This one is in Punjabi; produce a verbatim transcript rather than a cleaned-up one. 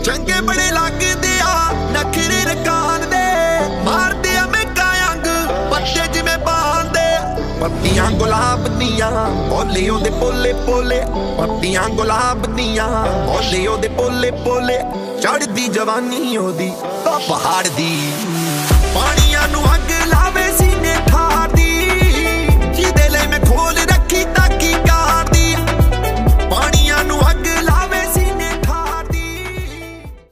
ਚੰਗੇ ਬੜੇ ਲੱਗਦੇ ਆ ਨਖਰੇ ਰਕਾਨ ਦੇ, ਮਾਰਦੇ ਆ ਮੈਂ ਕਾਇੰਗ ਪੱਤੇ ਜਿਵੇਂ ਬਾਂਦੇ। ਪੱਤੀਆਂ ਗੁਲਾਬ ਦੀਆਂ ਬੋਲੇ ਉਹਦੇ ਪੋਲੇ ਪੋਲੇ, ਪੱਤੀਆਂ ਗੁਲਾਬ ਦੀਆਂ ਬੋਲੇ ਉਹਦੇ ਪੋਲੇ ਪੋਲੇ। ਚੜਦੀ ਜਵਾਨੀ ਉਹਦੀ ਤਾਂ ਪਹਾੜ ਦੀ, ਪਾਣੀਆਂ ਨੂੰ ਅੱਗ ਲਾਵੇ ਸੀਨੇ ਠਾ